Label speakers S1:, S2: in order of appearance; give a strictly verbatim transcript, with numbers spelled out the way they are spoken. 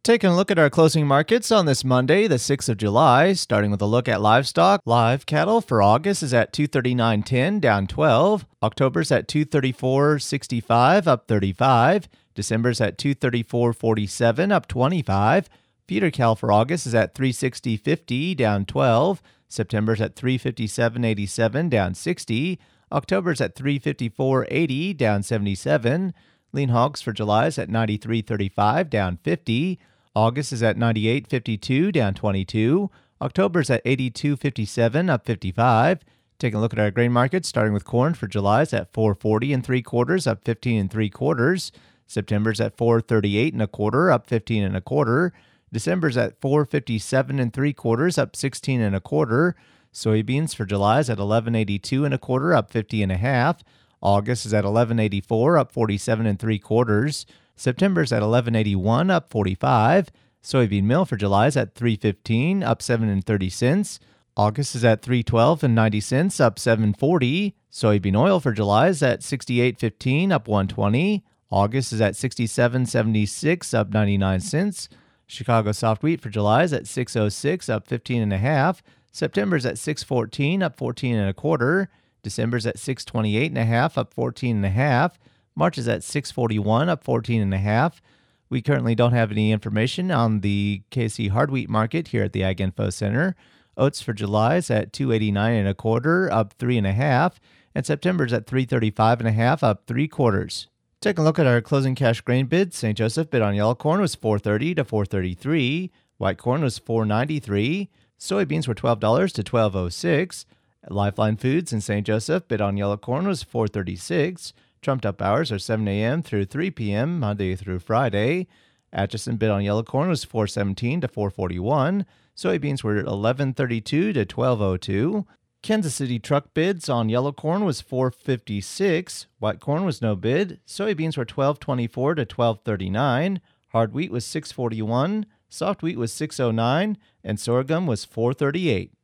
S1: Taking a look at our closing markets on this Monday, the sixth of July, starting with a look at livestock. Live cattle for August is at two thirty-nine ten, down twelve. October's at two thirty-four sixty-five, up thirty-five. December's at two thirty-four forty-seven, up twenty-five. Feeder cow for August is at three sixty fifty, down twelve. September's at three fifty-seven eighty-seven, down sixty. October's at three fifty-four eighty, down seventy-seven. Lean hogs for July is at ninety-three thirty-five, down fifty. August is at ninety-eight fifty-two, down twenty-two. October's at eighty-two fifty-seven, up fifty-five. Taking a look at our grain market, starting with corn for July is at four forty and three quarters, up fifteen and three quarters. September's at four thirty-eight and a quarter, up fifteen and a quarter. December's at four fifty-seven and three quarters, up sixteen and a quarter. Soybeans for July is at eleven eighty-two and a quarter, up fifty and a half. August is at eleven eighty-four, up forty-seven and three quarters. September's at eleven eighty-one, up forty-five. Soybean meal for July is at three fifteen, up seven and thirty cents. August is at three twelve and ninety cents, up seven forty. Soybean oil for July is at sixty-eight fifteen, up one twenty. August is at sixty-seven seventy-six, up ninety-nine cents. Chicago soft wheat for July is at six oh six, up fifteen and a half. September's at six fourteen, up fourteen and a quarter. December's at six twenty-eight and a half, up fourteen and a half. March is at six forty-one, up fourteen and a half. We currently don't have any information on the K C hard wheat market here at the Ag Info Center. Oats for July is at two eighty-nine and a quarter, up three and a half, and September's at three thirty-five and a half, up three quarters. Taking a look at our closing cash grain bid, Saint Joseph bid on yellow corn was four thirty to four thirty-three, white corn was four ninety-three, soybeans were twelve dollars to twelve oh six. Lifeline Foods in Saint Joseph bid on yellow corn was four thirty-six. Trumped up hours are seven a.m. through three p.m. Monday through Friday. Atchison bid on yellow corn was four seventeen to four forty-one. Soybeans were eleven thirty-two to twelve oh two. Kansas City truck bids on yellow corn was four fifty-six. White corn was no bid. Soybeans were twelve twenty-four to twelve thirty-nine. Hard wheat was six forty-one. Soft wheat was six oh nine. And sorghum was four thirty-eight.